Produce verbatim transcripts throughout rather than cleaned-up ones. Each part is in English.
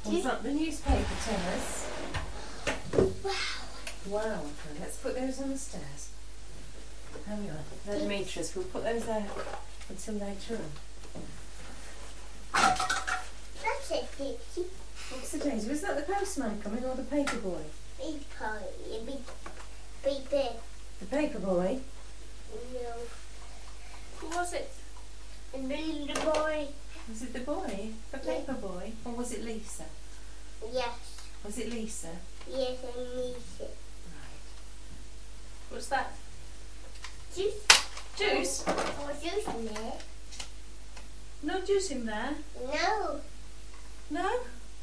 Is that the newspaper, Thomas? Wow. Wow, okay, let's put those on the stairs. Hang on, they're Demetrius, we'll put those there until later on. That's it, Dixie. What's the daisy? Was that the postman coming or the paper boy? Big boy, big, big, big. The paper boy? No. Who was it? And the little boy. Was it the boy? The paper boy? Or was it Lisa? Yes. Was it Lisa? Yes, and Lisa. Right. What's that? Juice. Juice? Oh, juice in there. No juice in there? No. No?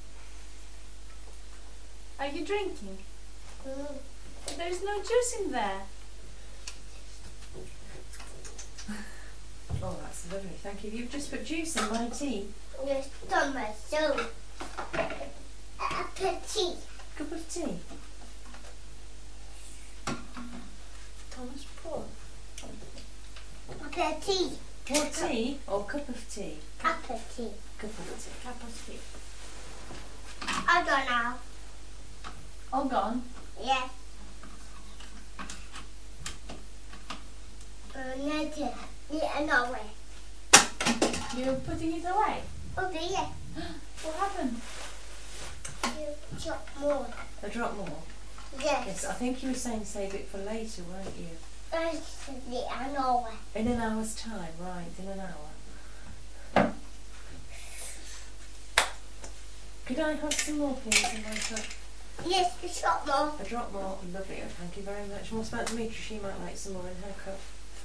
Are you drinking? Mm. There's no juice in there. Oh, that's lovely. Thank you. You've just put juice in my tea. Yes, Thomas, so. A petite. Cup of tea. Thomas, pour. A petite. More tea or cup of tea? A petite. Cup of tea. Cup of tea. I don't know. All gone? Yes. Uh, later. Yeah, no way. You're putting it away? Okay, yeah. What happened? You chop more. A drop more? Yes. Yes, I think you were saying save it for later, weren't you? That's yeah, no way. In an hour's time, right, in an hour. Could I have some more please in my cup? Yes, you chop more. A drop more, lovely, thank you very much. And what about Demetri? She might like some more in her cup.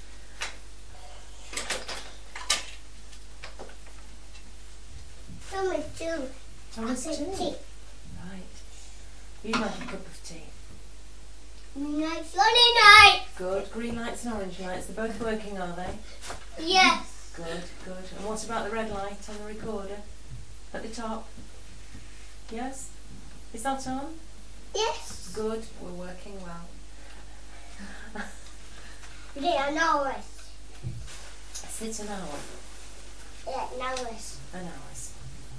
Thomas too. Thomas A too? petite. Right. You'd like a cup of tea? Night, sunny night. Good. Green lights and orange lights. They're both working, are they? Yes. Good, good. And what about the red light on the recorder? At the top? Yes? Is that on? Yes. Good. We're working well. Yeah, no way. Sit an hour. Yeah, no way. An hour's.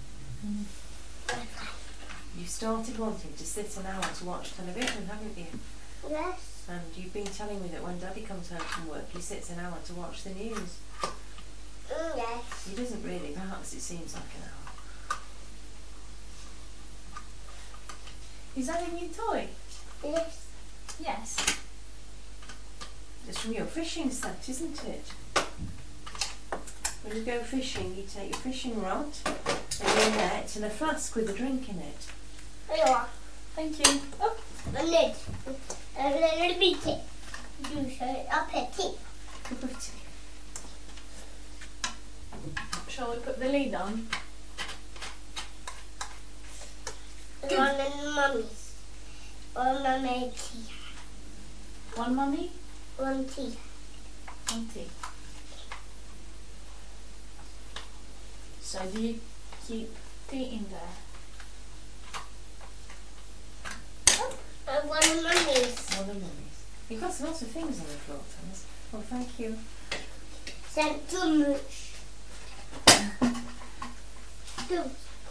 You started wanting to sit an hour to watch television, haven't you? Yes. And you've been telling me that when Daddy comes home from work, he sits an hour to watch the news. Mm, yes. He doesn't really, perhaps it seems like an hour. Is that a new toy? Yes. Yes. It's from your fishing set, isn't it? When you go fishing, you take your fishing rod and your net and a flask with a drink in it. There you are. Thank you. Oh, a lid. A little bit. You say a petite. Cup of tea. Shall we put the lid on? One and mummy's. One mummy tea. One mummy, One tea. one tea. So do you keep tea in there? And one mummy's. One of Mummy's. You've got lots of things on the floor, Thomas. Well, thank you. Sent too much. Too.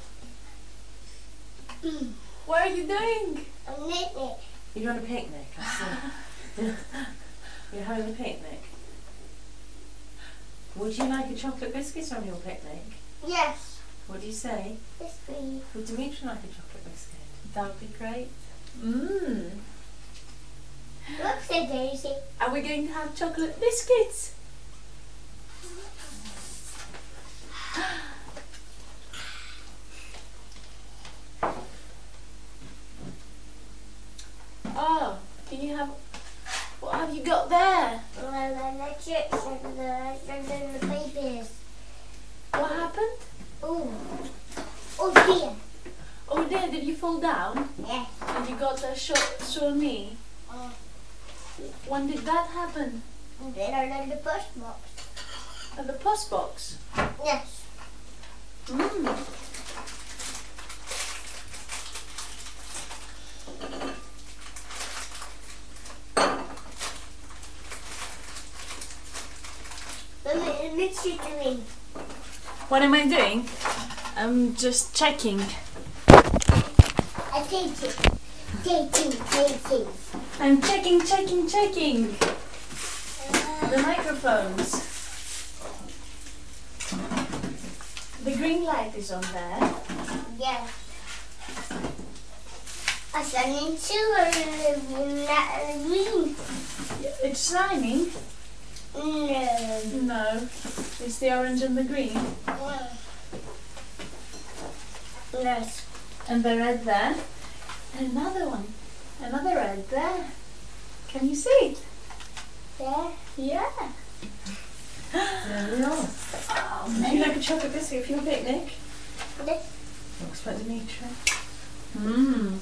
Mm. What are you doing? A knitting. You're on a picnic, I see. You're having a picnic. Would you like a chocolate biscuit on your picnic? Yes. What do you say? Yes, please. Would Demetri like a chocolate biscuit? That would be great. Mmm. Look, said Daisy. Are we going to have chocolate biscuits? Oh, do you have... What have you got there? Well, the chips and the, and the babies. What happened? Oh. Oh dear. Oh dear, did you fall down? Yes. And you got a short, sore knee? Uh, When did that happen? and then I in the post box. At the post box? Yes. Mmm. Mummy, what's she doing? What am I doing? I'm just checking I take it. Taking, taking. I'm checking, checking, checking. The microphones. The green light is on there. Yes. I said into a green. It's shining. No. No. It's the orange and the green. Yes. And the red there. And another one. Another red there. Can you see it? There. Yeah. There we are. Oh, Would you like a chocolate biscuit for your picnic? This. Looks like Demetra. Mmm.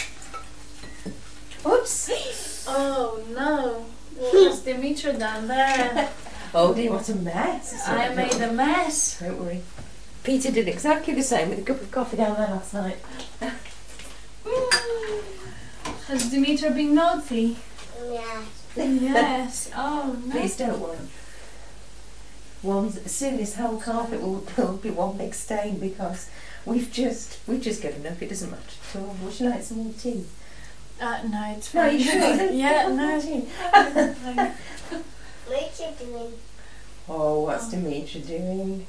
Oops! Oh no. What's Demetra down there? Oh dear, what a mess. I made a mess. Don't worry. Peter did exactly the same with a cup of coffee down there last night. Has Demetra been naughty? Yes. Yes. Oh no. Please don't worry. One, soon this whole carpet will, will be one big stain because we've just we've just given up. It doesn't matter at all. Would you like some more tea? Uh, no, it's No, fine. you should. Yeah, no. Tea. What's it doing? Oh, what's Demetra doing?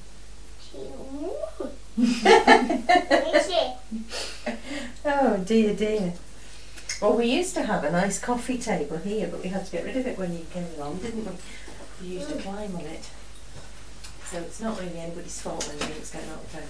What's it? Oh dear, dear. Well, we used to have a nice coffee table here, but we had to get rid of it when you came along, didn't we? We used to climb on it. So it's not really anybody's fault when things get knocked down.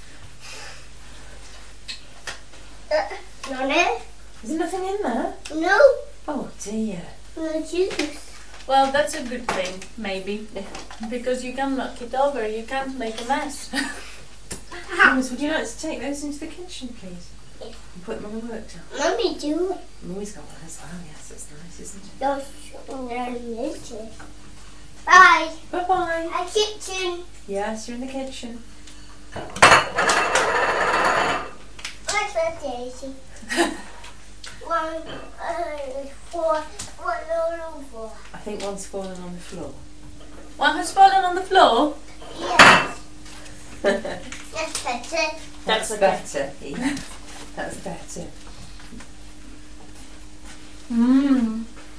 Uh, no, no. Is there nothing in there? No. Oh dear. No juice. Well, that's a good thing, maybe. Because you can knock it over, you can't make a mess. Thomas, would you like to take those into the kitchen, please? Yes. And put them on the worktop. Mommy, do. Mummy's got one as well, yes, that's nice, isn't it? Those are Bye. Bye-bye. A kitchen. Yes, you're in the kitchen. What's that, Daisy? One, uh, four, one, no, four. I think one's fallen on the floor. One has fallen on the floor. Yes. That's better. That's okay. better. Yeah. That's better. Mmm.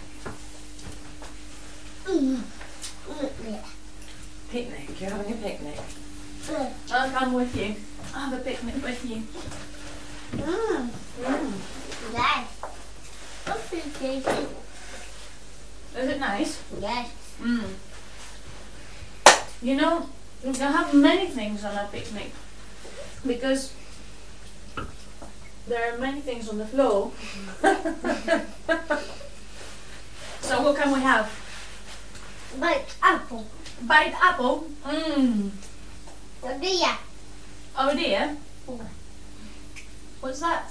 Mm. Mm, yeah. Picnic, you're having a picnic. Mm. I'll come with you. I'll have a picnic with you. Mm. Mm. Nice. Okay, Daisy. Is it nice? Yes. Mm. You know, we can have many things on our picnic because there are many things on the floor. So what can we have? But apple. Bite apple. Mmm. What do ya? Oh dear. Mm. What's that?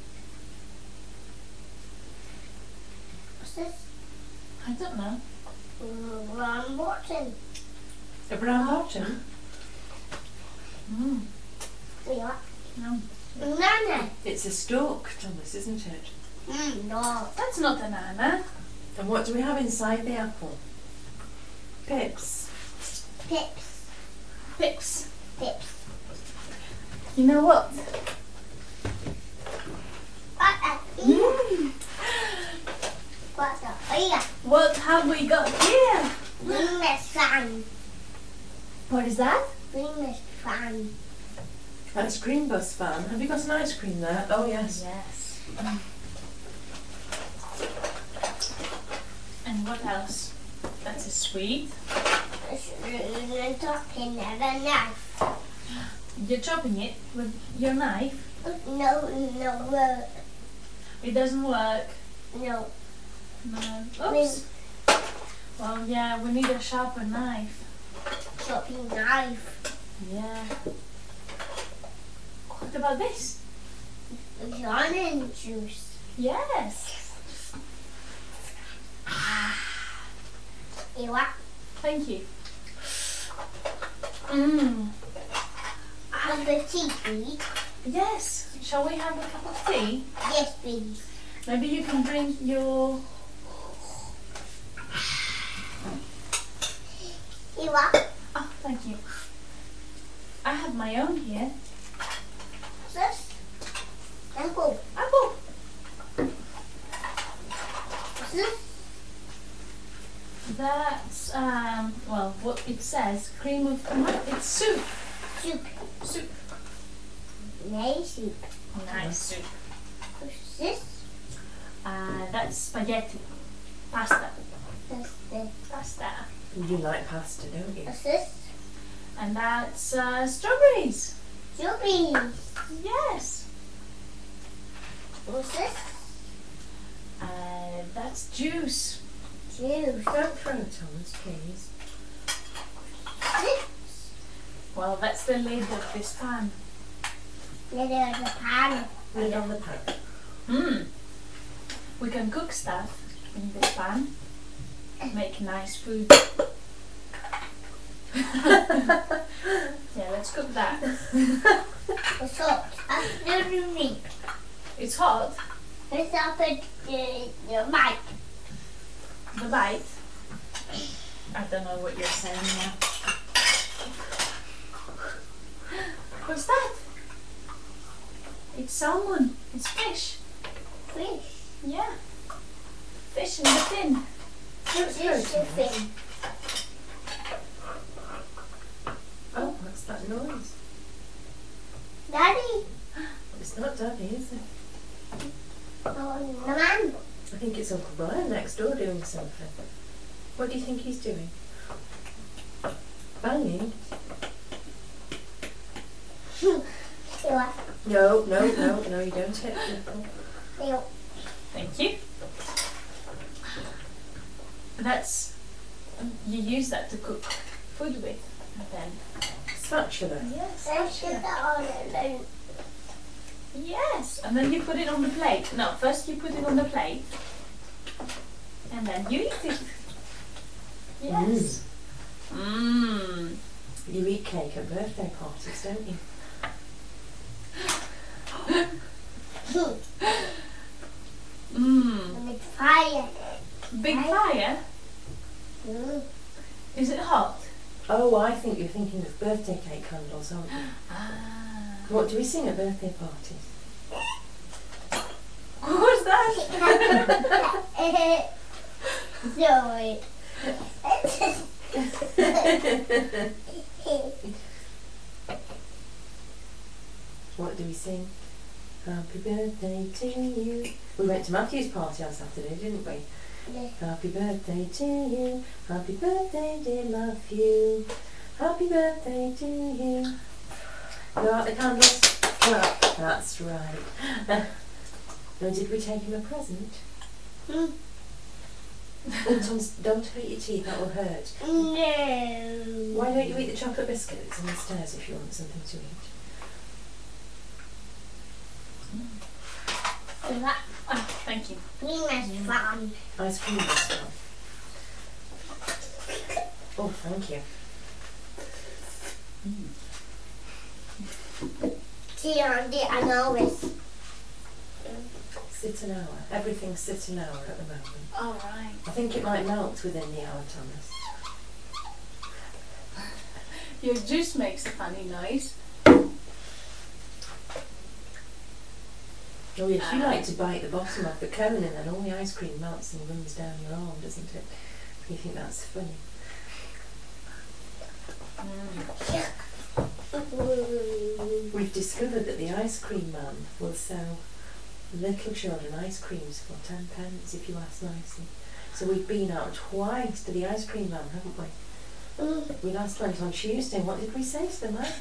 What's this? I don't know. Mm, brown bottom. A brown bottom? Mm. Yeah. No. Banana. It's a stalk, Thomas, isn't it? Mm, no. That's not a nana. And what do we have inside the apple? Pips. Pips. Pips. Pips. You know what? What a Mm. What's a ear? What have we got here? Greenest fan. What is that? Greenest fan. Ice cream bus fan. Have you got an ice cream there? Oh yes. Yes. And what else? That's a sweet. It's talking at a knife. You're chopping it with your knife. No, no, work. It doesn't work. No. No. Oops. Well, yeah, we need a sharper knife. Chopping knife. Yeah. What about this? It's orange juice. Yes. You what? Thank you. Mmm. Have the tea, please. Yes. Shall we have a cup of tea? Yes, please. Maybe you can drink your... You what? Oh, thank you. I have my own here. What's this? Apple. Apple. says cream of tomato. It's soup. Soup. Soup. Nice soup. Nice soup. What's this? Uh, that's spaghetti. Pasta. What's this? Pasta. You like pasta, don't you? What's this? And that's uh, strawberries. Strawberries. Yes. What's this? Uh, that's juice. Juice. Don't throw it, Thomas, please. This. Well, that's the lid of this pan. Little of the pan. Lid on the pan. Hmm. We can cook stuff in this pan. Make nice food. Yeah, let's cook that. What's up? After the meat. It's hot. Let's open the, the mic. The bite. I don't know what you're saying now. What's that? It's salmon. It's fish. Fish. Yeah. Fish in the tin. What's this thing? Oh, what's that noise? Daddy. It's not Daddy, is it? Oh, the man. I think it's Uncle Brian next door doing something. What do you think he's doing? Banging? Ew. No, no, no, no, you don't hit people. Ew. Thank you. That's, um, you use that to cook food with, and then. Spatula. Yes. Let's get that on and then. Yes, and then you put it on the plate. No, first you put it on the plate, and then you eat it. Yes. Mmm. You eat cake at birthday parties, don't you? Mmm. With fire. Big fire. Mm. Is it hot? Oh, I think you're thinking of birthday cake candles, aren't you? Ah. What do we sing at birthday parties? What's that? Sorry. What do we sing? Happy birthday to you. We went to Matthew's party on Saturday, didn't we? Yeah. Happy birthday to you. Happy birthday, dear Matthew. Happy birthday to you. Go out the candles. Well, that's right. Now, did we take him a present? Mm. Oh, Tom, don't hurt your teeth, that will hurt. No. Why don't you eat the chocolate biscuit that's on the stairs if you want something to eat? That Oh, thank you. cream is fun. Ice cream as well. Oh, thank you. See on the anonymous. Sit an hour. Everything's sit an hour at the moment. All right. I think it might melt within the hour, Thomas. Your juice makes a funny noise. Oh yes, you like to bite the bottom of the cone and then all the ice cream melts and runs down your arm, doesn't it? You think that's funny? Mm. We've discovered that the ice cream man will sell little children ice creams for ten pence if you ask nicely. So we've been out twice to the ice cream man, haven't we? Mm. We last went on Tuesday. What did we say to the man?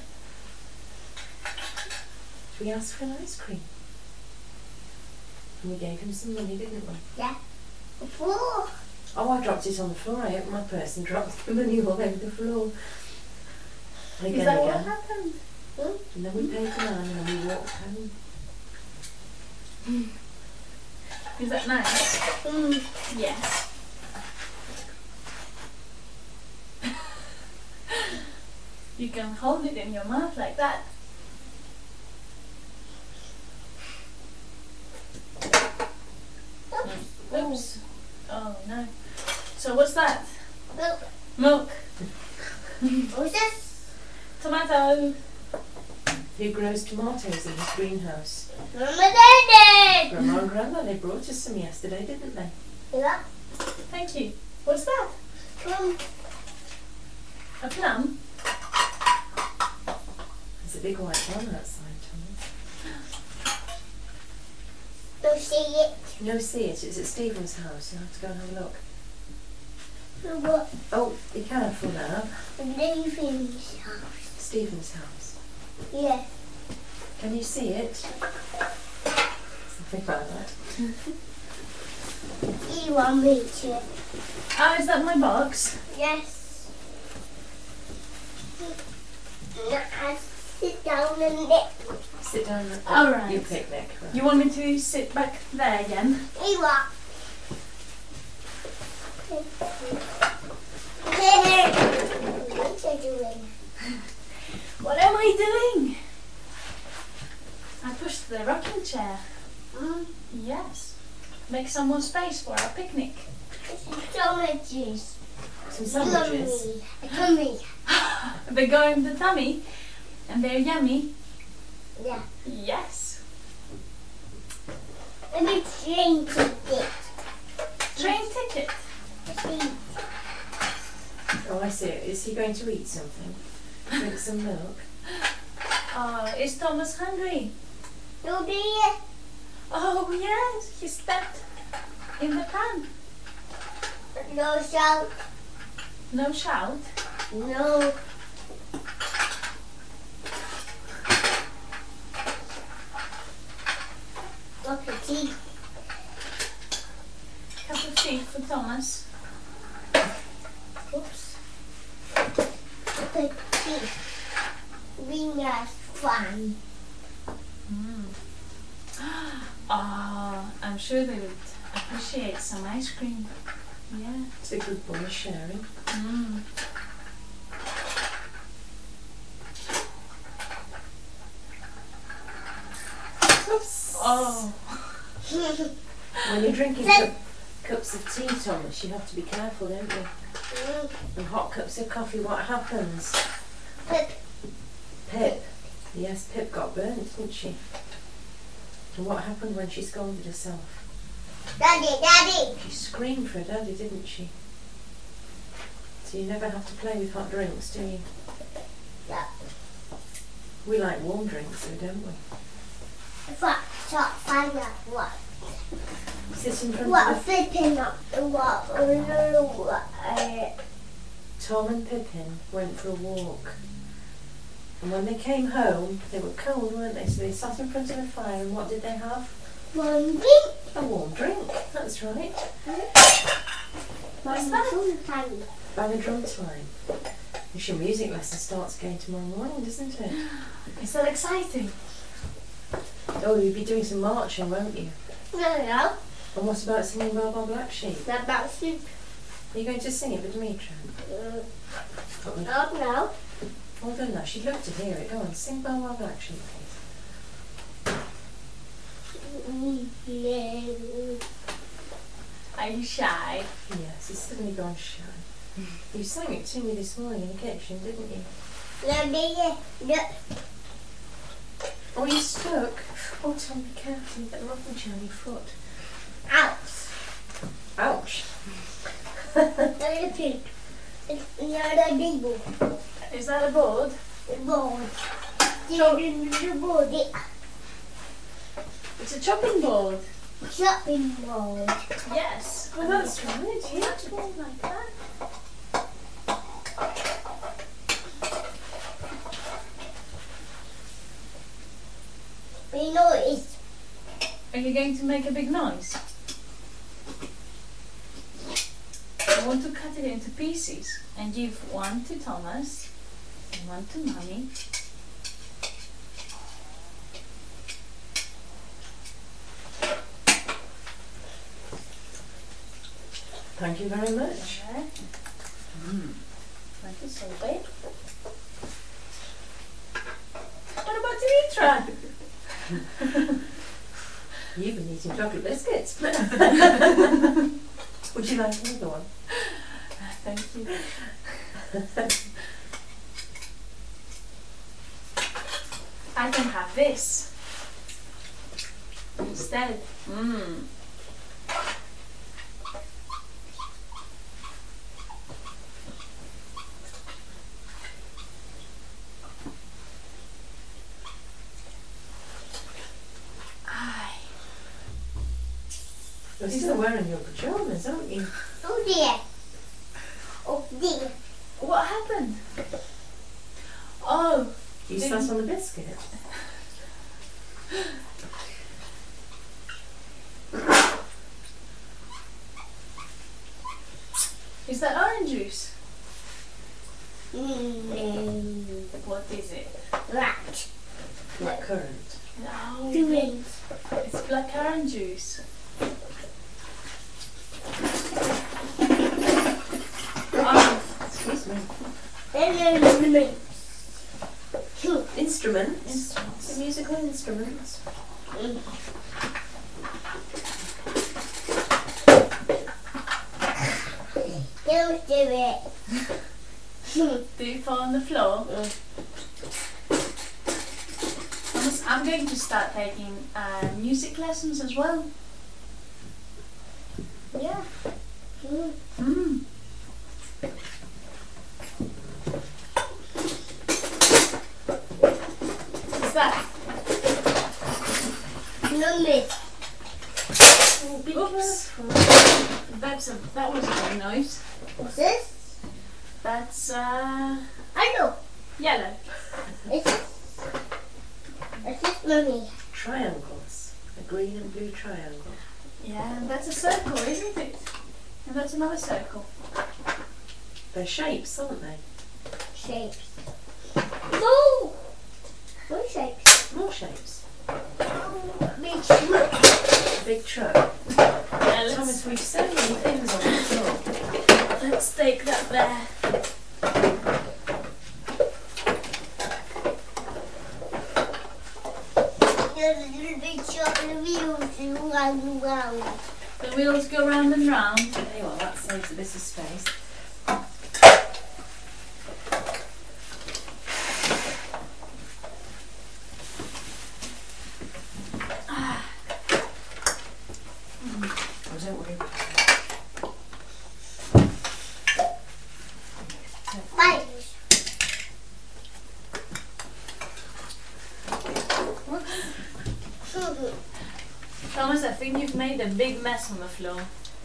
We asked for an ice cream. And we gave him some money, didn't we? Yeah. Four. Oh, I dropped it on the floor. I opened my purse and dropped the money all over the floor. And Is again, that what again. happened? Mm. And then we paid the man and then we walked home. Is that nice? Mm. Yes. You can hold it in your mouth like that. Oops. Oh no. So what's that? Look. Milk. What's this? Tomato. Who grows tomatoes in his greenhouse? Mama Daddy. Grandma and Grandma, they brought us some yesterday, didn't they? Yeah. Thank you. What's that? Come. A plum? There's a big white one outside, Thomas. Don't see it. No, see it. It's at Stephen's house. You'll have to go and have a look. For what? Oh, be careful now. Nathan's house. Stephen's house. Yeah. Can you see it? Something like that. You want me to? Oh, is that my box? Yes. Now sit down and nip. Sit down at All right. your picnic. Right. You want me to sit back there again? You what? What are you doing? What am I doing? I pushed the rocking chair. Mm. Yes. Make some more space for our picnic. Sandwiches. Some sandwiches. Tummy. They go in the tummy and they're yummy. Yeah. Yes. Let me train ticket. Train ticket. Oh, I see. Is he going to eat something? Drink some milk? Oh, is Thomas hungry? No beer. Oh yes, he stepped in the pan. No shout. No shout. No. Look at tea. Cup of tea for Thomas. Oops. Look at tea. Being as fun. Mm. Oh, I'm sure they would appreciate some ice cream. Yeah. It's a good boy sharing. Mm. Oops. Oh. When you're drinking cup, cups of tea, Thomas, you have to be careful, don't you? Mm. And hot cups of coffee, what happens? Pip. Pip. Yes, Pip got burnt, didn't she? And what happened when she scalded herself? Daddy, Daddy. She screamed for her daddy, didn't she? So you never have to play with hot drinks, do you? Yeah. We like warm drinks, though, don't we? What? Top find out what? Sit in front What? of Flipping up the what? What? Uh, Tom and Pippin went for a walk. And when they came home, they were cold, weren't they? So they sat in front of the fire, and what did they have? one drink. A warm drink, that's right. What's that? Sometimes. Balladrum time. It's your music lesson starts again tomorrow morning, doesn't it? Is that exciting? Oh, you'll be doing some marching, won't you? No, no. And what about singing Baa Baa Black Sheep? Not about soup. Are you going to sing it with Demetra? Uh, Oh, no, no. well done now, she'd love to hear it. Go on, sing Baa Baa Black Sheep, please. Are you shy? Yes, he's suddenly gone shy. You sang it to me this morning in the kitchen, didn't you? No, no, no. Oh, you stuck. Oh, Tom, be careful. You've got the rocking chair on your foot. Ouch. Ouch. Not a pig. It's not a table. Is that a board? The board. The board. The It's a chopping board. chopping board. Yes. Oh, that's right, Yeah, yeah. it's board like that. We know it's Are you going to make a big noise? I want to cut it into pieces and give one to Thomas and one to Mummy. Thank you very much. There. Mm. Thank you so big. What about Demetra? You've been eating chocolate biscuits. Would you like another one? Thank you. I can have this instead. Mmm. You're still wearing your pyjamas, aren't you? Oh dear. Oh dear. What happened? Oh, You Didn't- sat on the biscuit. is that orange juice? Mm. What is it? Right. Black currant. No, Two rings. it's blackcurrant juice. Oh, Excuse me. Then there's the mints. Two. Instruments. instruments. The musical instruments. Mm. Don't do it. Do you fall on the floor? Mm. Thomas, I'm going to start taking uh, music lessons as well. Yeah. Mm. Mm. What's that? No miss. Oops. That's a, that was a good noise. What's this? That's uh, I know. yellow. It's this. It's this, Mummy. Triangles. A green and blue triangle. Yeah, and that's a circle, isn't it? And that's another circle. They're shapes, aren't they? Shapes. No! What shapes? More shapes. Big shapes. Big truck. Yeah, let's, Thomas, we've so many things on the floor. let's take that there. There's a little big shop and the wheels and round and round. The wheels go round and round. There you are, that saves a bit of space. Oh, don't worry about it. Right. Thomas, I think you've made a big mess on the floor.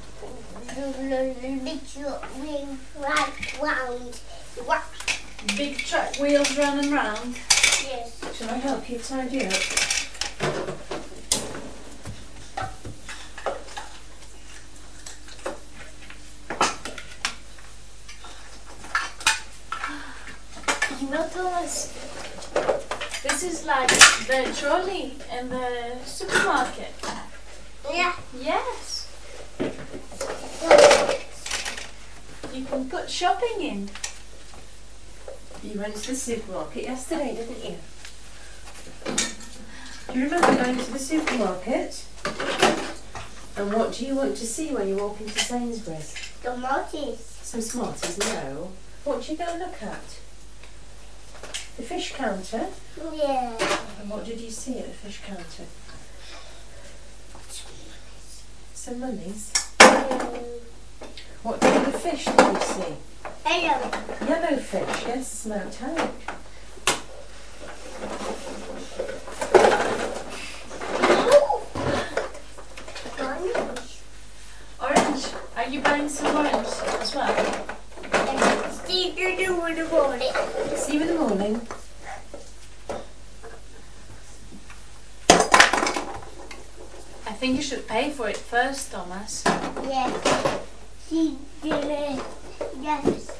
The big shop wheel right round. What? Big truck wheels round and round. Yes. Shall I help you tidy up? You know, Thomas, this is like the trolley in the supermarket. Yeah. Yes. You can put shopping in. You went to the supermarket yesterday, didn't you? Do you remember going to the supermarket? And what do you want to see when you walk into Sainsbury's? Tomatoes. Some Smarties, no. What do you go and look at? The fish counter. Yeah. And what did you see at the fish counter? Some mummies. What kind of fish did you see? Hello. Yellow fish, yes, smoked out. Orange. Are you buying some orange as well? See you do in the morning. See you in the morning. I think you should pay for it first, Thomas. Yes. See you later. Yes.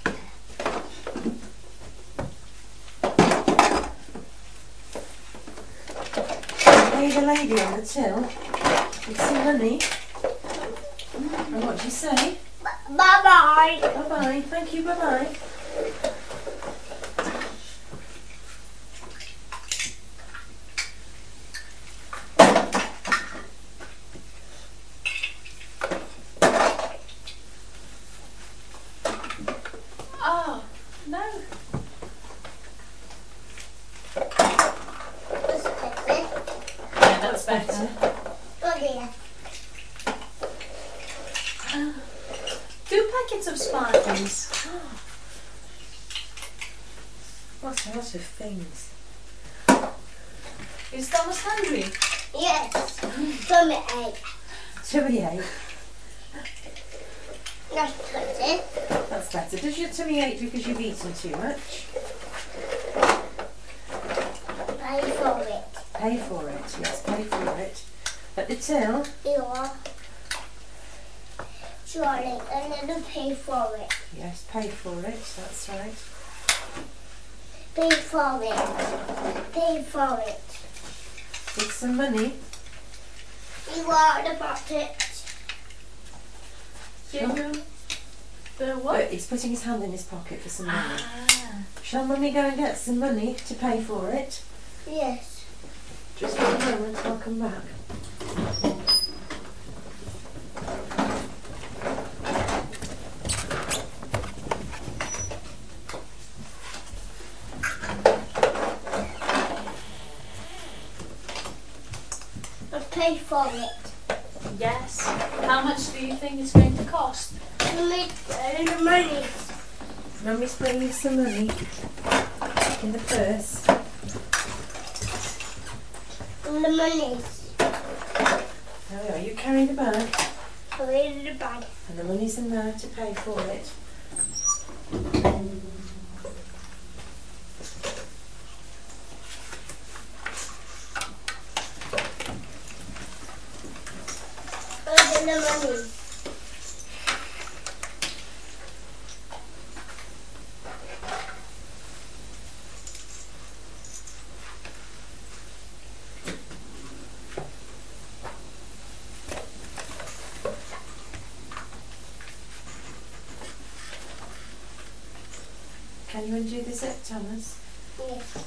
Hey, the lady on the till with some money. And what do you say? Bye bye. Bye bye. Thank you. Bye bye. Oh, no. What's that? Yeah, that's better. Oh dear. Two packets of Smarties. What a lot of things. Is Thomas hungry? Yes. From the egg. Tummy ache. That's good. That's better. Does your tummy ache because you've eaten too much? Pay for it. Pay for it. Yes, pay for it. At the till. You are. Surely, and then pay for it. Yes, pay for it. That's right. Pay for it. Pay for it. With some money. You are the bucket. Give him the But what? he's putting his hand in his pocket for some money. Ah. Shall Mummy go and get some money to pay for it? Yes. Just one moment, I'll come back. I pay for it. Yes. How much do you think it's going to cost? You make the money. Mummy's putting you some money in the purse. And the money. There we are. You carry the bag, Put it in the bag. and the money's in there to pay for it. Put in the money. Can you undo the zip, Thomas? Yes.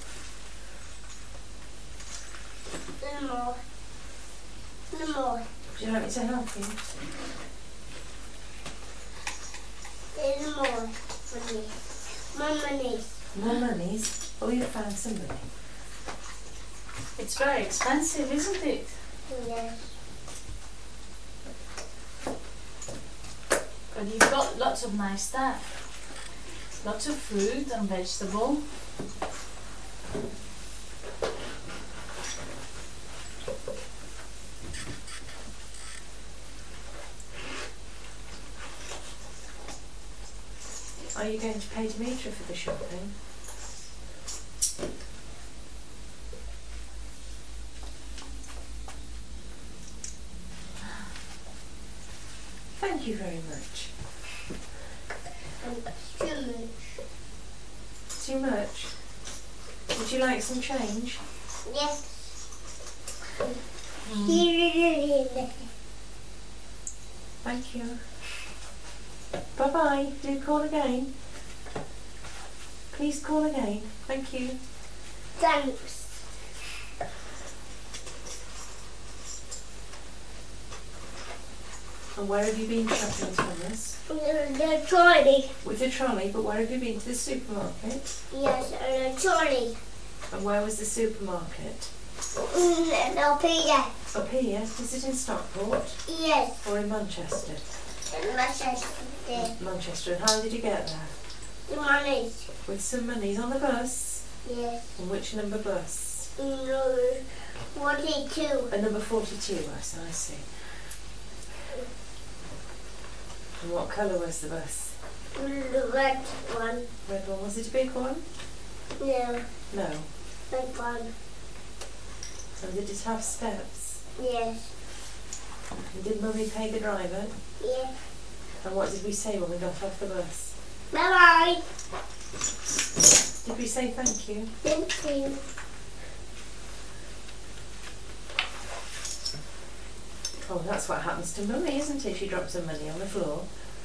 No more. No more. Would you like me to help you? There's more money. More money. More monies? Oh, you found some money. It's very expensive, isn't it? Yes. But you've got lots of nice stuff. Lots of fruit and vegetable. Are you going to pay Demetra for the shopping? Thank you very much. And too much. Too much? Would you like some change? Yes. Mm. Here. Thank you. Bye bye. Do call again. Please call again. Thank you. Thanks. And where have you been shopping, Thomas? The trolley. With the trolley, but where have you been? To the supermarket? Yes, and the trolley. And where was the supermarket? And up here. Up here? Is it in Stockport? Yes. Or in Manchester? And Manchester. Manchester. And how did you get there? The money. With some monies on the bus? Yes. And which number bus? No. forty-two. A number forty-two bus, I see. And what colour was the bus? The red one. Red one. Was it a big one? No. No. Red one. And did it have steps? Yes. And did Mummy pay the driver? Yes. And what did we say when we got off the bus? Bye bye. Did we say thank you? Thank you. Oh, that's what happens to Mummy, isn't it? She drops her money on the floor.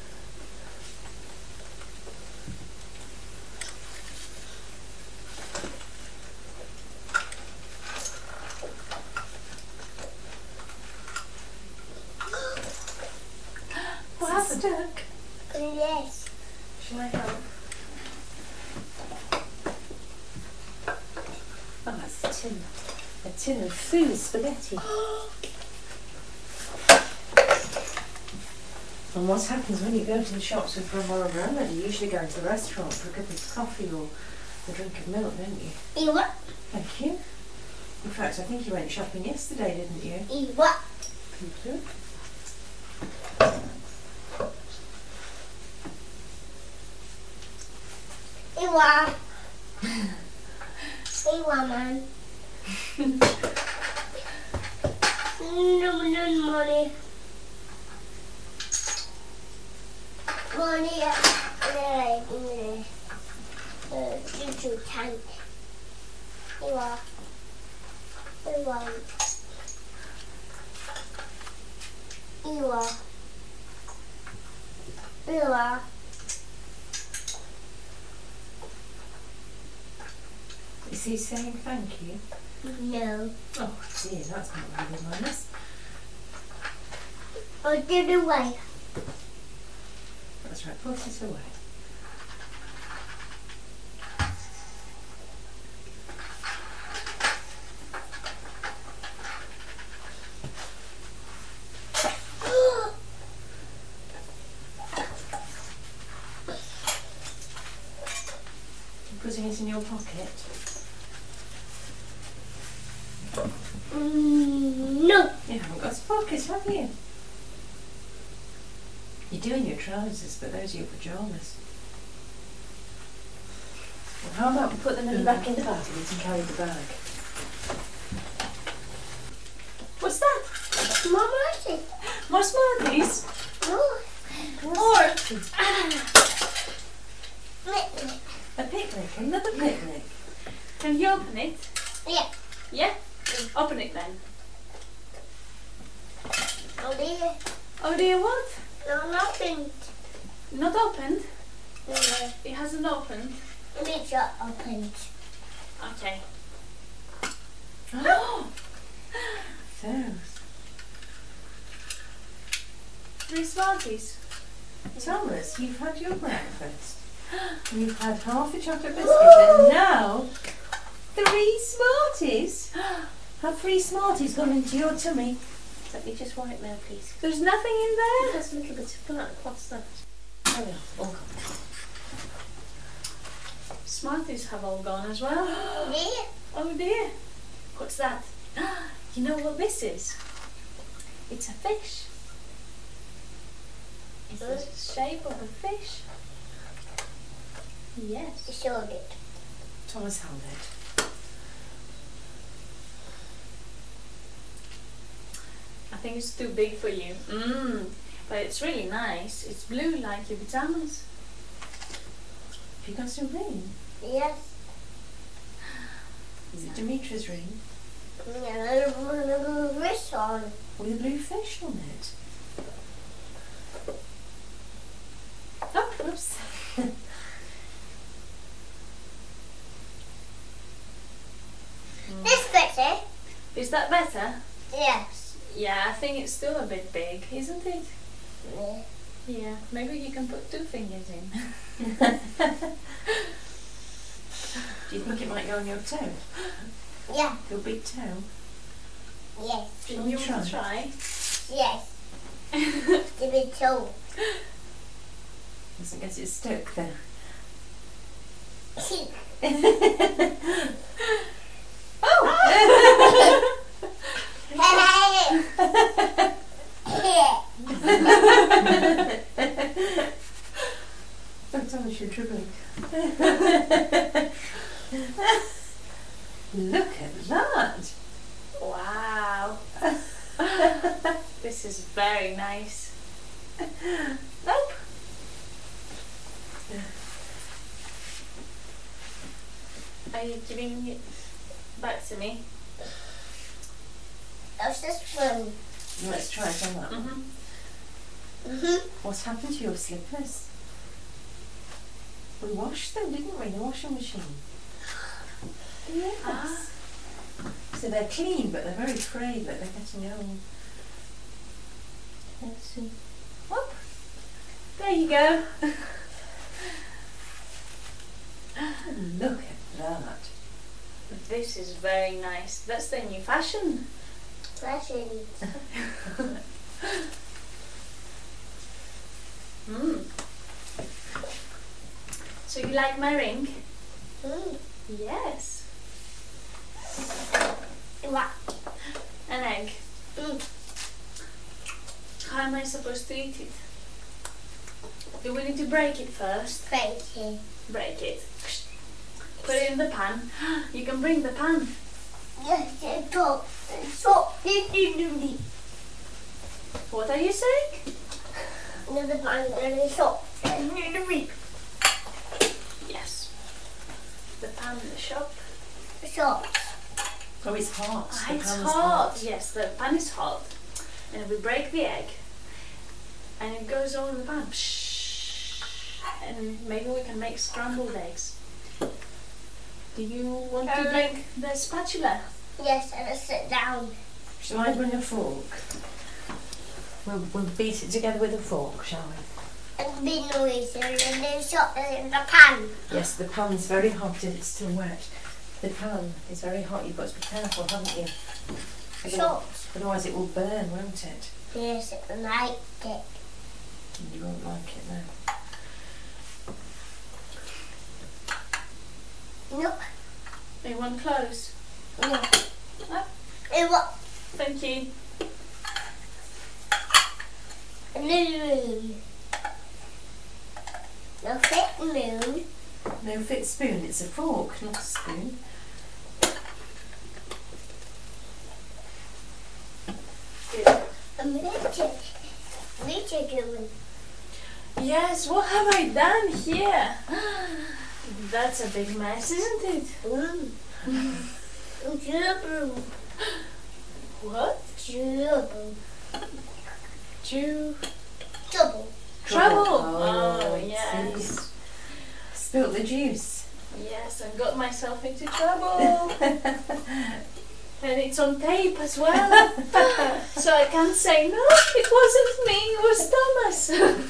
What happened? Stuck. Yes. Shall I help? Oh, that's a tin. A tin of food spaghetti. And what happens when you go to the shops with Grandma or Grandad? You usually go into the restaurant for a cup of coffee or a drink of milk, don't you? You what? Thank you. In fact, I think you went shopping yesterday, didn't you? You what? Peter? Iwa. Iwa, man. No, no money. Money, uh, uh, choo-choo tank. Iwa. Iwa. Iwa. Iwa. Is he saying thank you? No. Oh dear, that's not really nice. I did it away. That's right, put it away. Putting it in your pocket. Mm, no. You haven't got a pocket, have you? You're doing your trousers, but those are your pyjamas. Well, how about we put them in the back in the bag and you can carry the bag? What's that? Mama, I see. More Smarties? No. More? Picnic. A picnic, another picnic. Can you open it? Yeah. Yeah? Open it then. Oh dear. Oh dear, what? No, nothing. Not opened? No. It hasn't opened. It's not opened. Okay. Oh! Those. Three Smarties. Thomas, you've had your breakfast. You've had half a chocolate biscuit and now three Smarties. Have three Smarties gone into your tummy? Let me just wipe now, please. There's nothing in there. There's a little bit of black. What's that? Oh, yeah, all gone. Smarties have all gone as well. Dear. Oh dear. What's that? You know what this is? It's a fish. It's the shape of a fish. Yes. You showed it. Thomas held it. I think it's too big for you. Mmm. But it's really nice. It's blue like your pajamas. Have you got some ring? Yes. Is it Demetra's ring? Yeah, a little wrist on. With a blue fish on it? Oh, whoops. This better? Is that better? Yes. Yeah, I think it's still a bit big, isn't it? Yeah. Yeah, maybe you can put two fingers in. Do you think it might go on your toe? Yeah. Your big toe? Yes. Do Shall you we want to try? try? Yes. Give it two. Doesn't get it stuck there. Oh! Don't tell us you're dribbling. Look at that! Wow. This is very nice. Nope. Are you giving it back to me? That's this one. Let's try it on that one. Mm-hmm. Mm-hmm. What's happened to your slippers? We washed them, didn't we, in the washing machine? Yes. Ah. So they're clean, but they're very frayed, but they're getting old. Let's see. Whoop. There you go. Look at that. This is very nice. That's the new fashion. Fashion. Mm. So you like my ring? Mm. Yes. What? An egg. Mm. How am I supposed to eat it? Do we need to break it first? Crazy. Break it. Put it in the pan. You can bring the pan. Yes, it's top. Stop. The What are you saying? pan and the shop. Yes. The pan in the shop. Shop. Oh, it's hot. Ah, The it's pan's hot. Yes, the pan is hot. And we break the egg. And it goes all in the pan. And maybe we can make scrambled eggs. Do you want to Um, bring the spatula? Yes, and I sit down. Shall I bring a fork? We'll, we'll beat it together with a fork, shall we? And be noisy and then shop in the pan. Yes, the pan's very hot and it's still wet. The pan is very hot. You've got to be careful, haven't you? Shop. Otherwise it will burn, won't it? Yes, I like it. And you won't like it now. Nope. You want close? No. Ah, It was thank you. moon. No fit moon. No fit spoon, it's a fork, not a spoon. Good. And Richard. Richard doing. Yes, what have I done here? That's a big mess, isn't it? Mm. Trouble. What? Trouble. Ju- Trouble. Trouble. Oh, Oh, see. yes. Spilt the juice. Yes, and got myself into trouble. And it's on tape as well. So I can't say, no, it wasn't me, it was Thomas.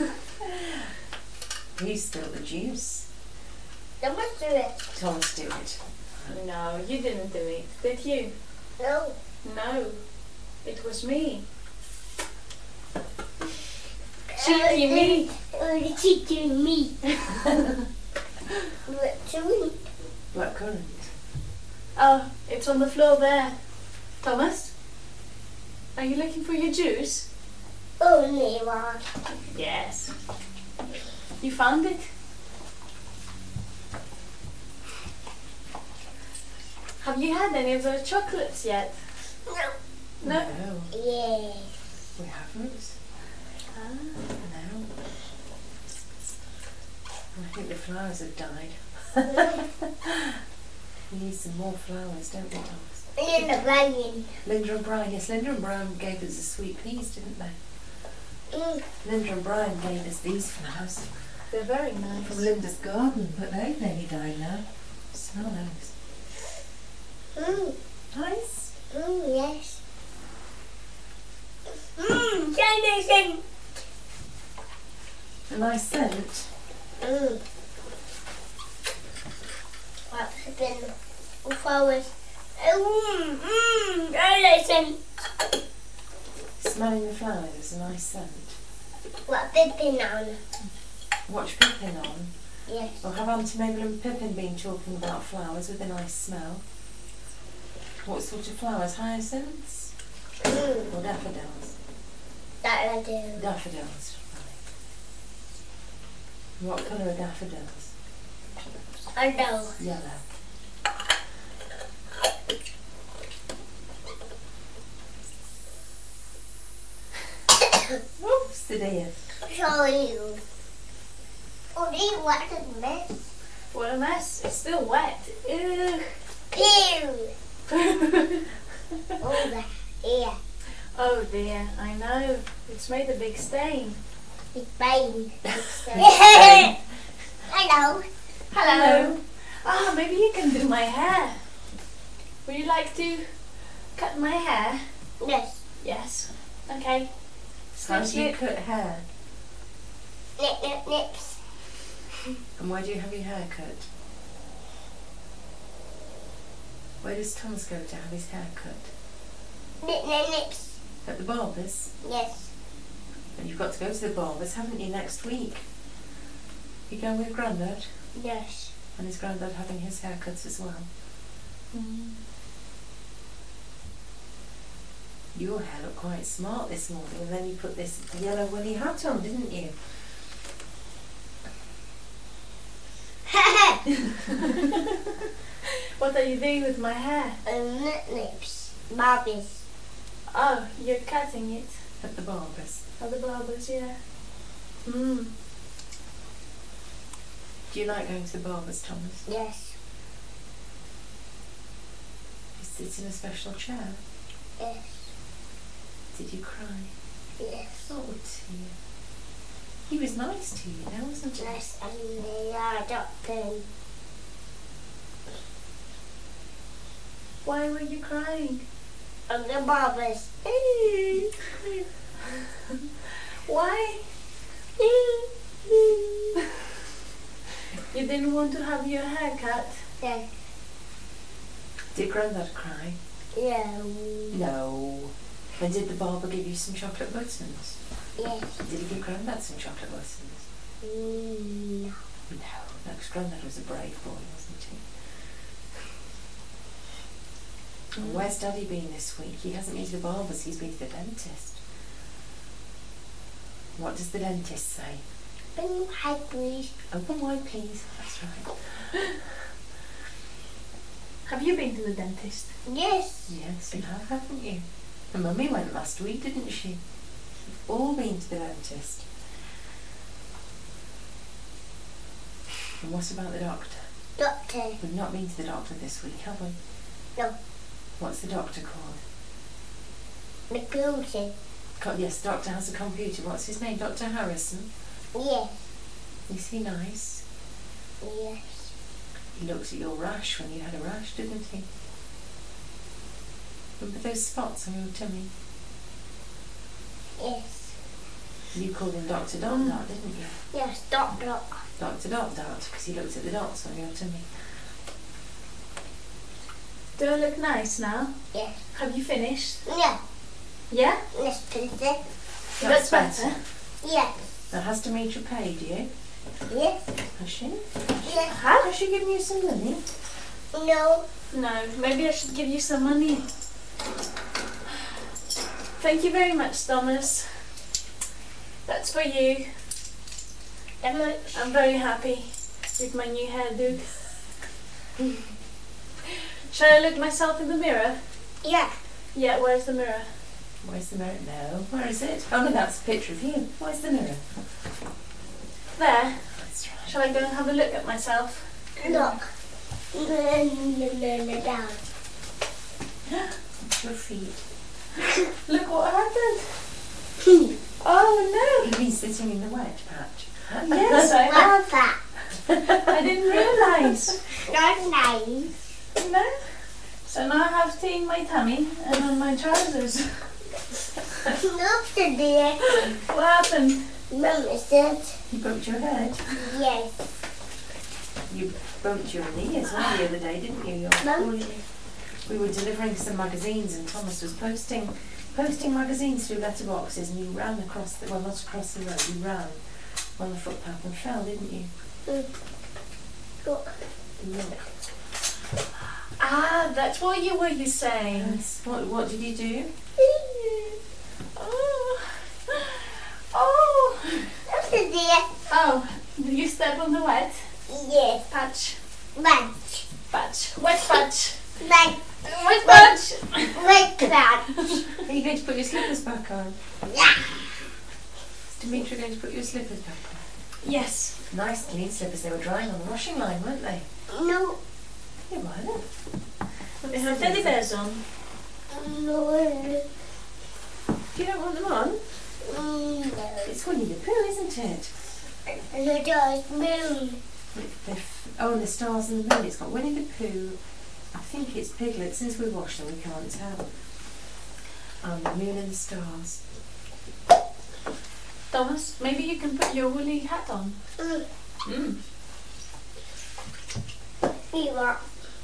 You spilt the juice. Thomas do it. Thomas, do it. No, you didn't do it, did you? No. No, it was me. Cheeky me. Oh, cheeky me. What doing? Blackcurrant. Oh, it's on the floor there. Thomas, are you looking for your juice? Only one. Yes. You found it? Have you had any of those chocolates yet? No. No? No, Yes. we haven't. Ah. No. I think the flowers have died. We need some more flowers, don't we, Thomas? Linda Brian. Linda and Brian, yes, Linda and Brian gave us the sweet peas, didn't they? Mm. Linda and Brian gave us these flowers They're very nice. from Linda's garden, but they've nearly died now. Smell those. Mm. Nice. Mm, yes. Mmm, Jameson. A nice scent. Mmm. What's been flowers? Mmm, mmm, Jameson. Smelling the flowers is a nice scent. What Pippin on? Watch Pippin on. Yes. Or have Auntie Mabel and Pippin been talking about flowers with a nice smell? What sort of flowers? Hyacinths Mmm. or daffodils? That I do. Daffodils. Right. What colour are daffodils? I know. Yellow. Oops, the dear. Show you. Oh, they what a mess. What a mess. It's still wet. Ew. Pew. Oh, the hair. Oh dear, I know. It's made a big stain. It's bang. Bang. Hello. Hello. Ah, maybe you can do my hair. Would you like to cut my hair? Yes. Yes. Okay. How Snip, do you snip. cut hair? Nip, nip, nips. And where do you have your hair cut? Where does Thomas go to have his hair cut? Nip, nip, nips. At the barber's? Yes. And you've got to go to the barber's, haven't you, next week? You going with Grandad? Yes. And is Grandad having his haircuts as well? Mm. Your hair looked quite smart this morning, and then you put this yellow woolly hat on, didn't you? What are you doing with my hair? Um, lips. Barbies. Oh, you're cutting it. At the barbers. At the barbers, yeah. Mm. Do you like going to the barbers, Thomas? Yes. You sit in a special chair. Yes. Did you cry? Yes. Oh dear. He was nice to you now, wasn't he? Yes, and they are doctoring. Why were you crying? And the barbers. Why? You didn't want to have your hair cut? Yes. Did Grandad cry? Yeah. No. And did the barber give you some chocolate buttons? Yes. Did he give Grandad some chocolate buttons? Mm, no. No, because Grandad was a brave boy, wasn't he? And where's Daddy been this week? He hasn't been to the barbers, he's been to the dentist. What does the dentist say? Open wide, please. Open wide, please. That's right. Have you been to the dentist? Yes. Yes, you have, haven't you? And Mummy went last week, didn't she? We've all been to the dentist. And what about the doctor? Doctor. We've not been to the doctor this week, have we? No. What's the doctor called? The computer. Co- yes, the doctor has a computer. What's his name? Doctor Harrison? Yes. Is he nice? Yes. He looked at your rash when you had a rash, didn't he? Remember those spots on your tummy? Yes. You called him Doctor Dot Dot, didn't you? Yes, doctor. Doctor Dot Dot, because he looked at the dots on your tummy. Do I look nice now? Yes. Have you finished? Yeah. Yeah? Yes, princess. That's That's better. better. Yes. Now, has Demetra paid you? Yes. Has she? Yes. Has she given you some money? No. No, maybe I should give you some money. Thank you very much, Thomas. That's for you. That much. I'm very happy with my new hairdo. Shall I look myself in the mirror? Yeah. Yeah, where's the mirror? Where's the mirror? No. Where is it? Oh, no, that's a picture of you. Where's the mirror? There. That's right. Shall I go and have a look at myself? Look. No, no, no, no, down. Your feet. Look what happened. Oh You've been sitting in the wet patch. no. Yes, I have. What's that? I didn't realise. Not nice. No. So now I have tea in my tummy and on my trousers. Not today. What happened? Mama said You bumped your head. yes. You bumped your knee as well the other day, didn't you? Your Mum? poor knee. We were delivering some magazines and Thomas was posting posting magazines through letterboxes and you ran across the, well not across the road, you ran on the footpath and fell, didn't you? Mm. Look. Look. Ah, that's what you were you saying. Yes. What, what did you do? Oh. Oh. Not today. Oh, did you step on the wet Yes. patch? Lunch. Patch. Wet patch. Like Wet patch. like that. Are you going to put your slippers back on? Yeah. Is Demetra going to put your slippers back on? Yes. Nice clean slippers, they were drying on the washing line, weren't they? No. They were. They have teddy bears on. No. You don't want them on? Mm, no. It's Winnie the Pooh, isn't it? The door's moon. The f- oh, and the stars and the moon. It's got Winnie the Pooh. I think it's Piglet. Since we washed them, we can't tell. And the moon and the stars. Thomas, maybe you can put your woolly hat on. Mm. Mm. You are.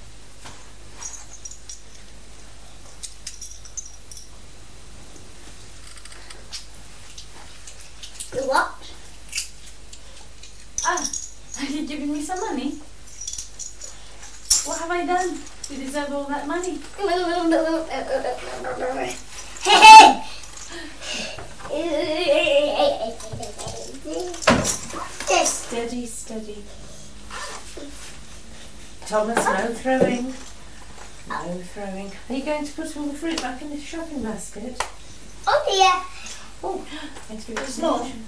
You what? Ah, are you giving me some money? What have I done to deserve all that money? Steady, steady. Thomas, no throwing. No throwing. Are you going to put all the fruit back in the shopping basket? Oh dear. Oh, let's give it a There's more. smidge.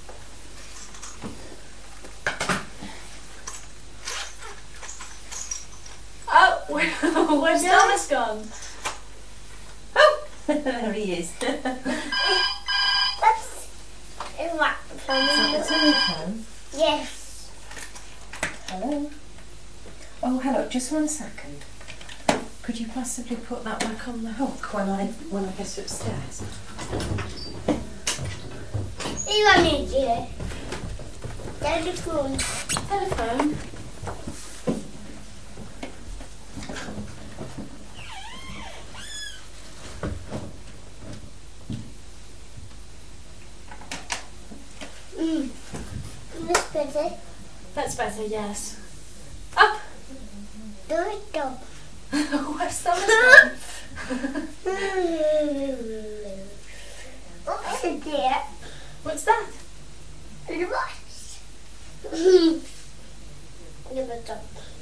Oh, where's No. Thomas gone? Oh, there he is. That's a rat Is from that the the telephone? Yes. Hello? Oh, hello, just one second. Could you possibly put that back on the hook when I when I get upstairs? You want me dear? Telephone. Telephone. Mm. That's better. That's better, yes. Up! Do it though. Where's Thomas gone? What's it dear? What's that? What? Never done.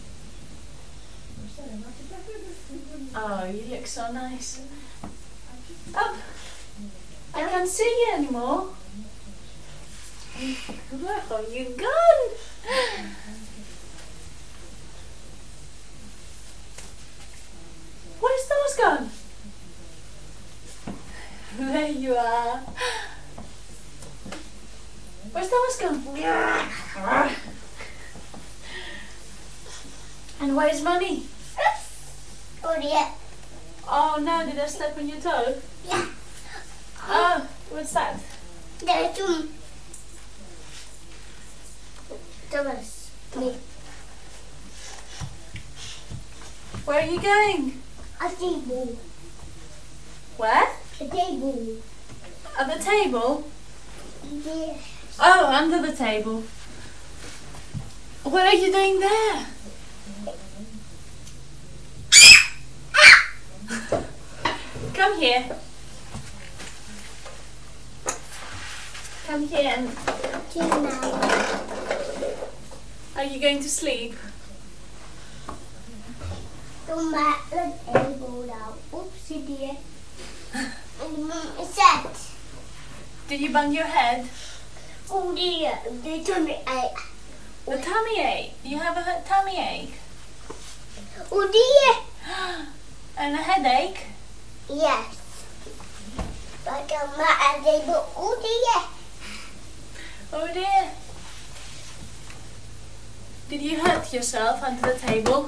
Oh, you look so nice. Up! I can't see you anymore. Where have you gone? Where's Thomas gone? There you are. Where's Thomas gone? And where's Mummy? Oh dear. Oh no, did I step on your toe? Yeah. Oh, what's that? There's two. Thomas. Me. Where are you going? A table. Where? A table. At the table? Yes. Oh, under the table. What are you doing there? Come here. Come here and Two now. are you going to sleep? Come back the table now. Oopsie dear. And mum is set. Did you bang your head? Oh dear. The tummy ache. The tummy ache. You have a tummy ache Oh dear. and a headache. Yes. But come back at the table. Oh dear. Oh dear. Did you hurt yourself under the table?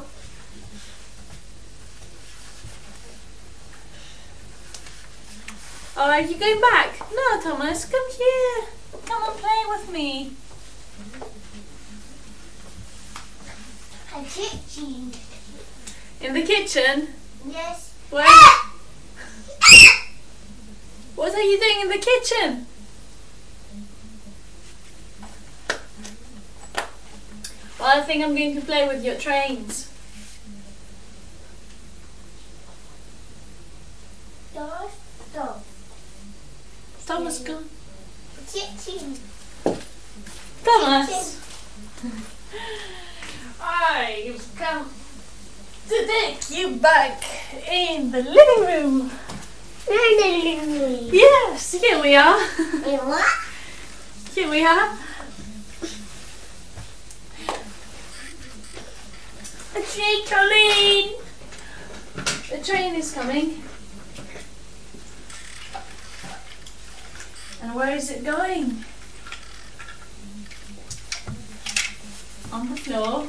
Oh, are you going back? No, Thomas, come here. Come and play with me. A kitchen. In the kitchen? Yes. Where? What are you doing in the kitchen? Well, I think I'm going to play with your trains. Door. Door. Thomas, gone. Kitchen. Thomas! I've come to take you back in the living room. Kitchen. Yes, here we are. What? Here we are. A trampoline. The train is coming. And where is it going? On the floor.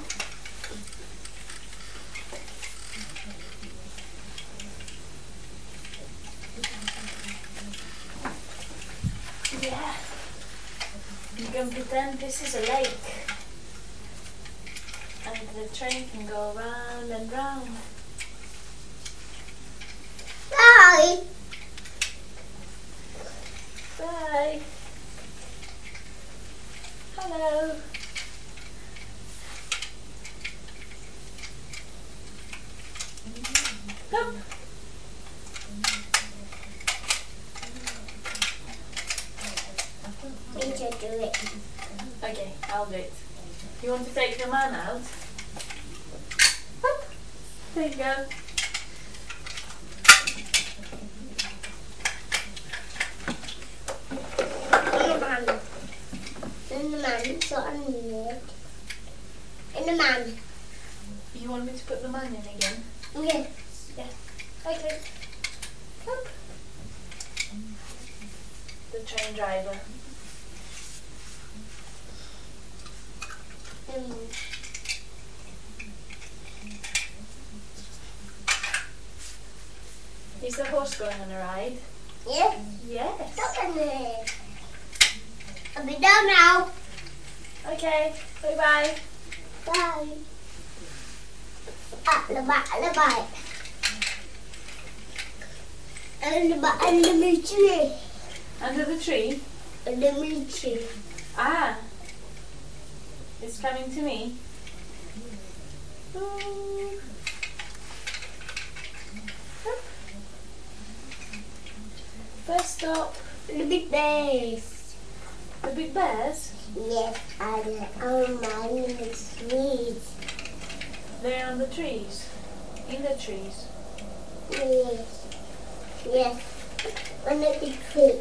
Yeah. You can pretend this is a lake. And the train can go round and round. Bye. Bye. Hello. Come. We should do it. Okay, I'll do it. You want to take the man out? There you go. In the man. In the man, so I need. In the man. You want me to put the man in again? Yes. Yeah. Okay. Come. The train driver. Um, Is the horse going on a ride? yes. Yes. Look at me. I'll be done now. Okay. Bye bye. Bye. At the back, at the back. And the back, and the tree. Under the tree? And the tree. Ah. It's coming to me. Ooh. Hup. First stop. The big bears. The big bears. Yes, and oh my goodness, trees. They're on the trees. In the trees. Yes. Yes. On the big creek.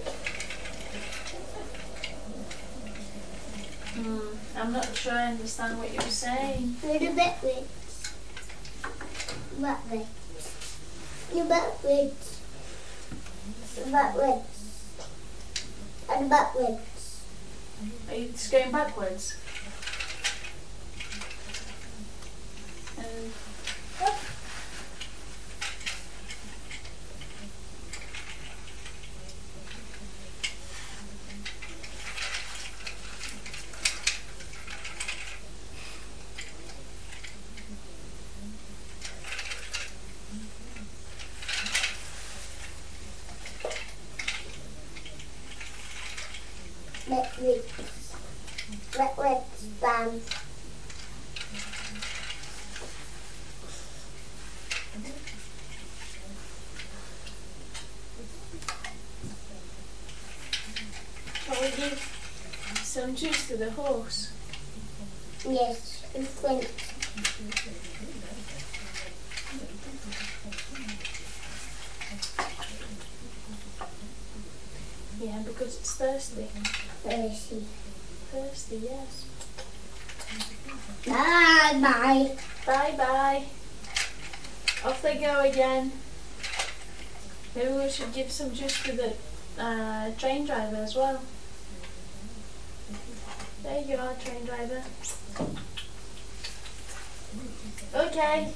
Hmm. I'm not sure I understand what you're saying. Little bit rich. What rich? You butt rich. Butt rich. And butt rich. Are you just going backwards? And up. Butt rich. Butt rich. Bam. Shall we give some juice to the horse? Yes. In front. Yeah, because it's thirsty. Thirsty. Thirsty, yes. Bye bye. Bye bye. Off they go again. Maybe we should give some juice to the uh, train driver as well. There you are, train driver. Okay.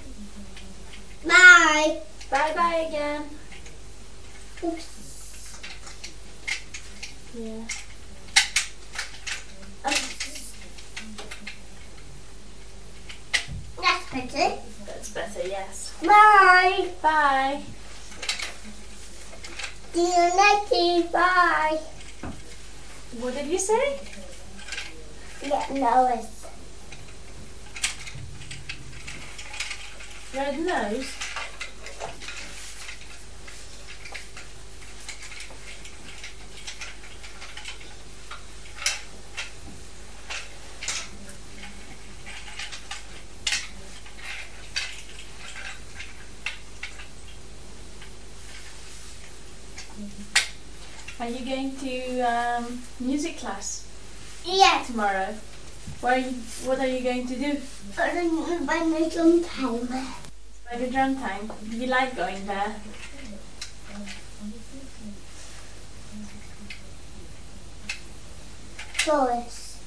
Bye. Bye bye again. Oops. Yeah. That's better. That's better, yes. Bye. Bye. See you next time. Bye. What did you say? Get Lois. Red nose? Are you going to um, music class Yes. tomorrow? What are you, what are you going to do? But I'm by my own time. By the drum time? Do you like going there? Lois.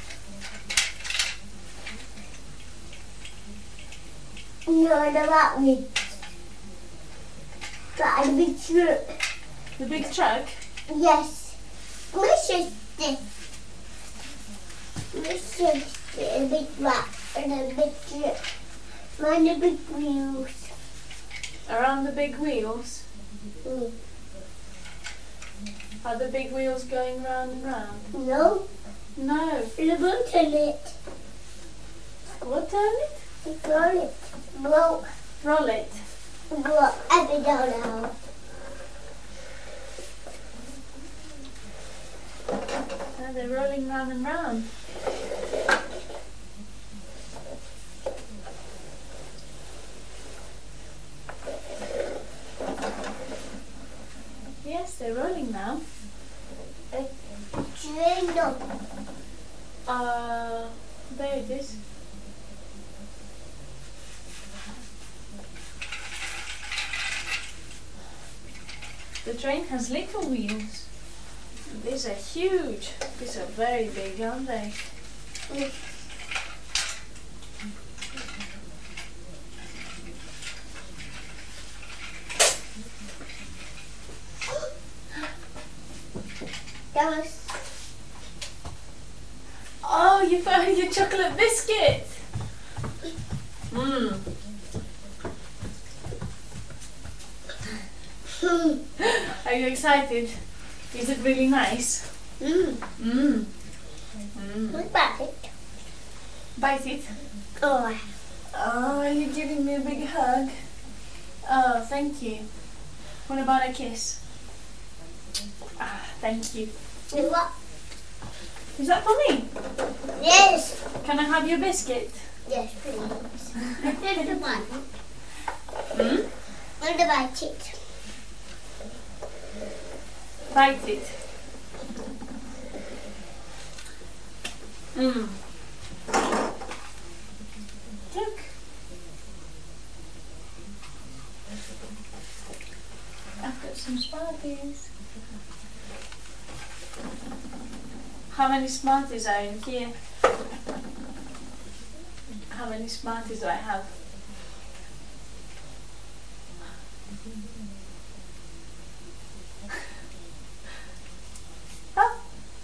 No, the rat meat. Got a big truck. The big truck? Yes. My sister. My sister, a big rat and a big truck. Mine a big wheels. Around the big wheels? Mm. Are the big wheels going round and round? No, No. the boat in it. What turn it? Roll it. Blow. Roll it. Blow every down now. Now they're rolling round and round. Yes, they're rolling now. Train up. Uh, there it is. The train has little wheels. These are huge. These are very big, aren't they? Mm. Thomas. Oh, you found your chocolate biscuit. Mmm. Are you excited? Is it really nice? Mm. Mmm. Mmm. What about it? Bite it. Oh. Oh, are you giving me a big hug? Oh, thank you. What about a kiss? Ah, thank you. What? Is that for me? Yes. Can I have your biscuit? Yes, please. Just the one. Hmm? And the bite it. Bite it. Mmm. Look. I've got some Smarties. How many Smarties are in here? How many Smarties do I have? Huh?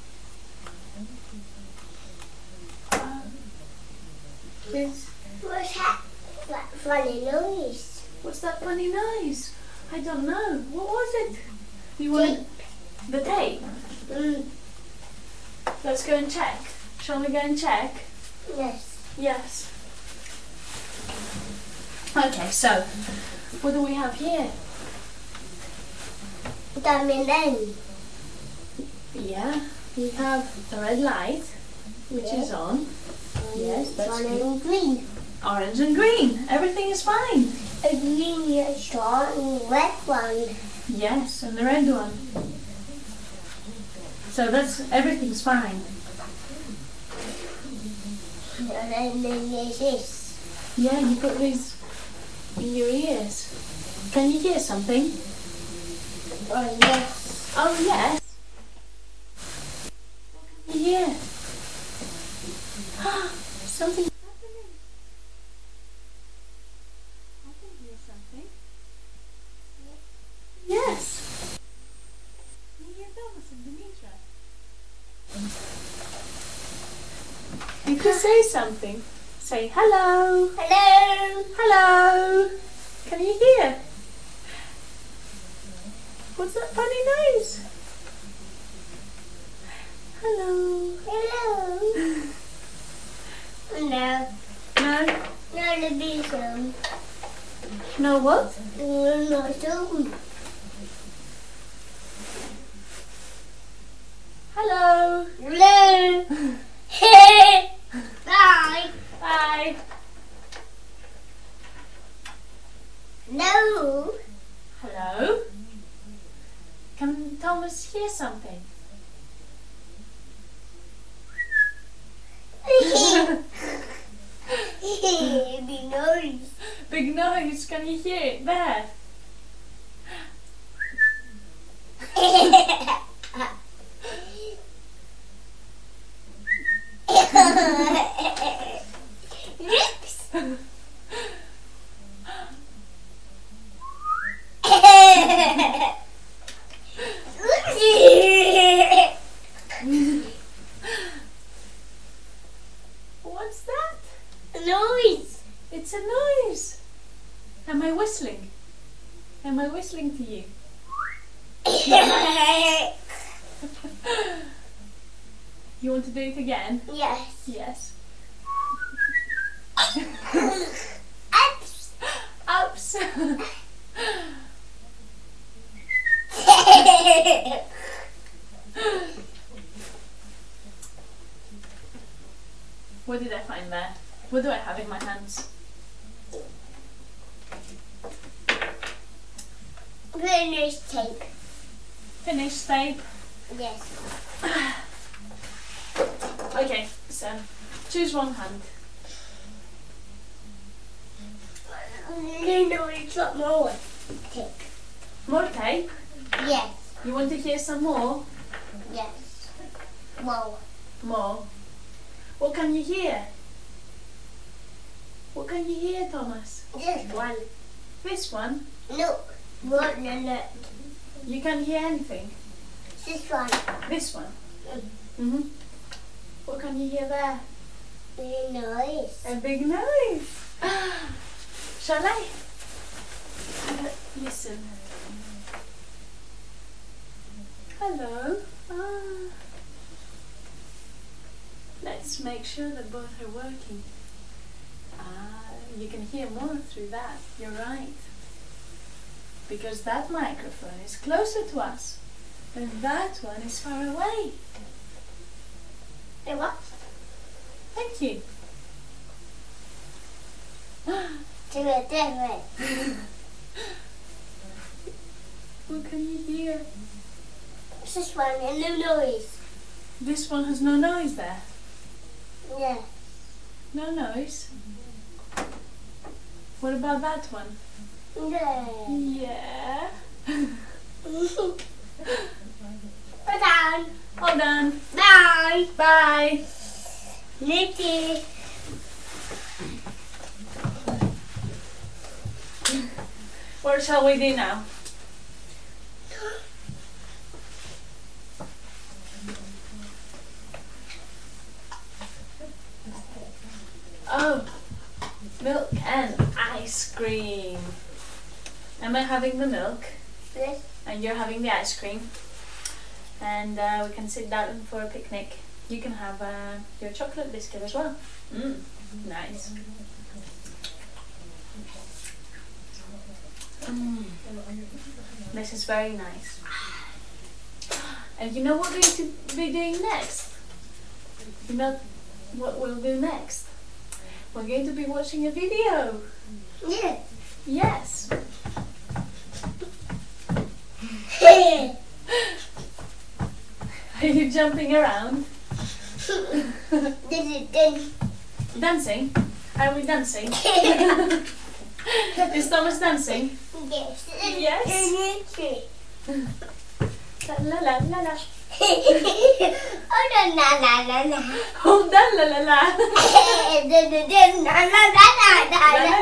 Um, yes. What's that? That funny noise. What's that funny noise? I don't know. What was it? You want the tape? Mm. Let's go and check. Shall we go and check? Yes. Yes. Okay, so what do we have here? Diamond then. Yeah, we have the red light, which Yes. is on. Yes, that's Orange good. and green. Orange and green. Everything is fine. A green, a short, and red one. Yes, and the red one. So that's everything's fine. And then there's this. Yeah, you put these in your ears. Can you hear something? Oh, yes. Oh yes. What can you hear? Something happening. I can hear something. Yes. Can you hear Thomas and Demetra? You can say something. Say hello. Hello. Hello. Can you hear? What's that funny noise? Hello. Hello. No. No. No, the bee sound. No what? No, no, sound. Hello. Hello. Bye. Bye. No. Hello. Can Thomas hear something? Big noise. Big noise. Can you hear it there? Lips. What's that? Noise. It's a noise. Am I whistling? Am I whistling to you? You want to do it again? Yes. Yes. Ups. Ups. What did I find there? What do I have in my hands? Finish tape. Finished, babe? Yes. Okay, so choose one hand. No, no, it's not more. Tick. More tape? Yes. You want to hear some more? Yes. More. More? What can you hear? What can you hear, Thomas? This one. This one? No. No, no, no. You can hear anything? This one. This one? Mm-hmm. What can you hear there? The noise. A big noise. Shall I? Uh, listen. Hello. Ah. Let's make sure that both are working. Ah, you can hear more through that. You're right. Because that microphone is closer to us and that one is far away. The what? Thank you. Do it, do it. What can you hear? This one and no noise. This one has no noise there. Yeah. No noise. What about that one? No. Yeah. Put down. Hold on. Bye. Bye. Nicky. What shall we do now? Oh, milk and ice cream. Am I having the milk? Yes. And you're having the ice cream. And uh, we can sit down for a picnic. You can have uh, your chocolate biscuit as well. Mm, nice. Mm. This is very nice. And you know what we're going to be doing next? You know what we'll do next? We're going to be watching a video. Yeah. Yes. Are you jumping around? This is then. Dancing? Are we dancing? Is Thomas dancing? Yes. Yes. La la la la la. Oh no la la la la. Oh la la la la. La la la la la la la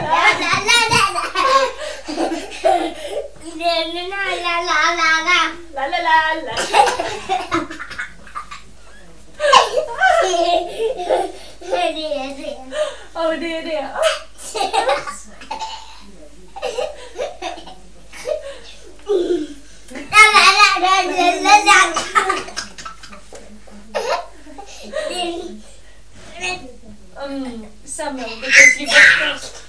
la. La la la la. Oh dear dear. Oh. Um, Samuel, because you get first.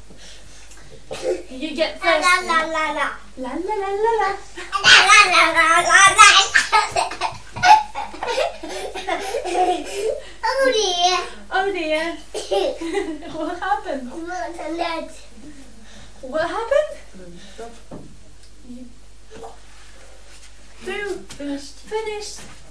You get first. La la la la. La la la la la. La la la la la. Oh dear. Oh dear. What happened? What happened? You... Two. Finished. Finished.